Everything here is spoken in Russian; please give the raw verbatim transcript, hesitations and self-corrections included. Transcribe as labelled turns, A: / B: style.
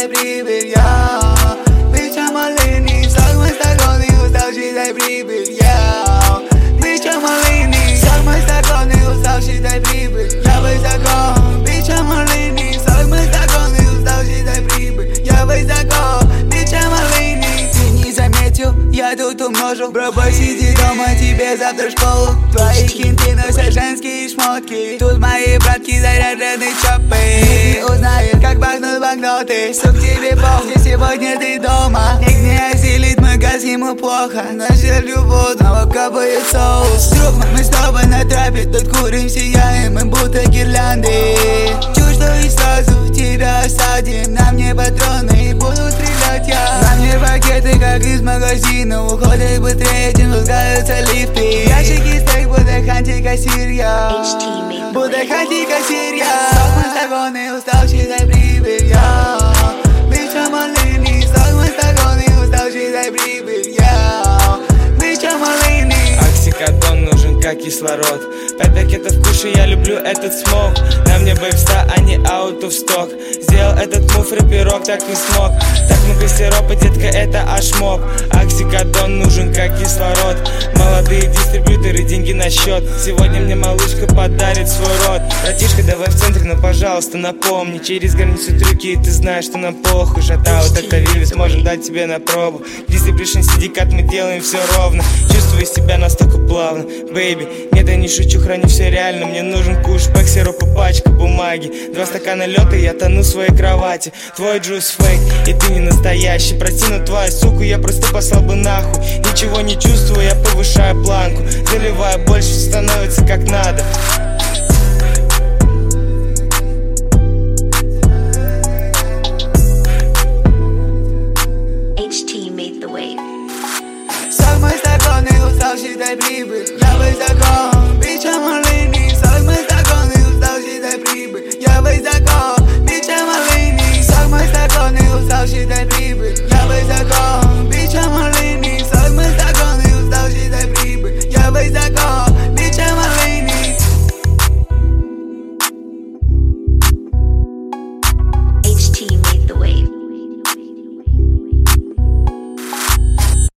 A: дай прибыль, я. Бича малыни, сок мой стакан и уставший, дай прибыль, я. Бича малыни, сок мой стакан и уставший, дай прибыль, я высоко. Бича малыни, сок мой стакан и уставший, дай прибыль, я высоко. Бича малыни, ты не заметил, я тут умножил. Бро, посиди дома, тебе завтра в школу. Твои кенты носят женские шмотки. Тут мои братки заряжены чопы. Ты узнаешь, как бахнут банкноты. Сук, тебе похуй, сегодня ты дома. Ник не осилит мой газ, ему плохо. Нажелью воду, снова капает соус. Друг, мы с тобой на трапе, тут курим, сияем, мы будто гирлянды. Чуть что и сразу тебя осадим. На мне патроны и буду стрелять я. На мне пакеты, как из магазина. Уходят быстрее, чем спускаются лифты. Ящики стейк, будто ханти-кассир я. Будто ханти-кассир я. Сок мой стакан и уставший, дай прибыль я. Бича малыни, сок мой стакан и уставший, дай прибыль я. Бича малыни.
B: Оксикодон нужен как кислород. Пять пакетов кушай, я люблю этот смог. На мне вейвста, а не out of stock. Сделал этот мув, рэперок так не смог. Так много сиропа, детка, это аж моб. Оксикодон нужен как кислород. Молодые дистрибьюторы, деньги на счет. Сегодня мне малышка подарит свой рот. Братишка, давай в центр, но пожалуйста напомни. Через границу трюки, и ты знаешь, что нам похуй. Шатаут, это вирус, можем дать тебе на пробу. Дисциплишн, синдикат, мы делаем все ровно. Чувствую себя настолько плавно, бэйби. Нет, я не шучу, храню все реально. Мне нужен куш, пэк, сироп и пачка бумаги. Два стакана лёда, я тону в своей кровати. Твой джус фейк, и ты не настоящий. Прости, но твою суку я просто послал бы нахуй. Ничего не чувствую, я повышаю планку. Заливаю больше, становится как надо.
A: Сок мой стакан и уставший, дай прибыль, я высоко. Бича малыни, сок мой стакан и уставший, дай прибыль, я высоко. Бича малыни, сок мой стакан и уставший, дай прибыль.